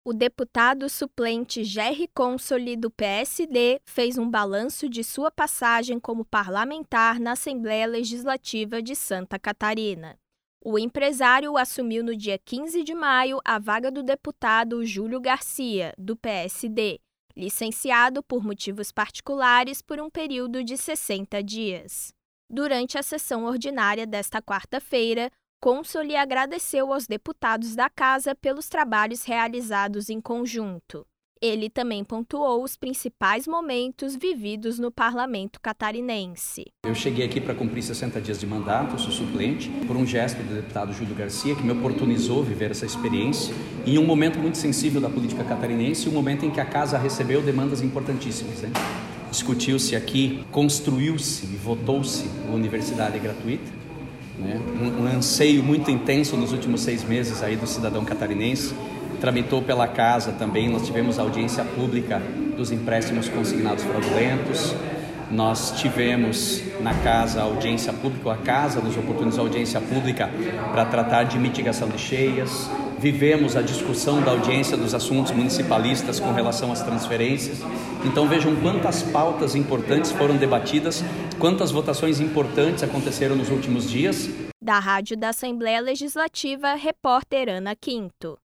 O deputado suplente Gerry Consoli, do PSD, fez um balanço de sua passagem como parlamentar na Assembleia Legislativa de Santa Catarina. O empresário assumiu no dia 15 de maio a vaga do deputado Júlio Garcia, do PSD, licenciado por motivos particulares por um período de 60 dias. Durante a sessão ordinária desta quarta-feira, Consoli agradeceu aos deputados da Casa pelos trabalhos realizados em conjunto. Ele também pontuou os principais momentos vividos no parlamento catarinense. Eu cheguei aqui para cumprir 60 dias de mandato, sou suplente, por um gesto do deputado Júlio Garcia, que me oportunizou viver essa experiência, em um momento muito sensível da política catarinense, um momento em que a Casa recebeu demandas importantíssimas. Discutiu-se aqui, construiu-se e votou-se a universidade gratuita. Um anseio muito intenso nos últimos 6 meses aí do cidadão catarinense. Tramitou pela Casa também, nós tivemos audiência pública dos empréstimos consignados fraudulentos. Nós tivemos na Casa audiência pública, a Casa nos oportunizou audiência pública para tratar de mitigação de cheias. Vivemos a discussão da audiência dos assuntos municipalistas com relação às transferências. Então vejam quantas pautas importantes foram debatidas, quantas votações importantes aconteceram nos últimos dias. Da Rádio da Assembleia Legislativa, repórter Ana Quinto.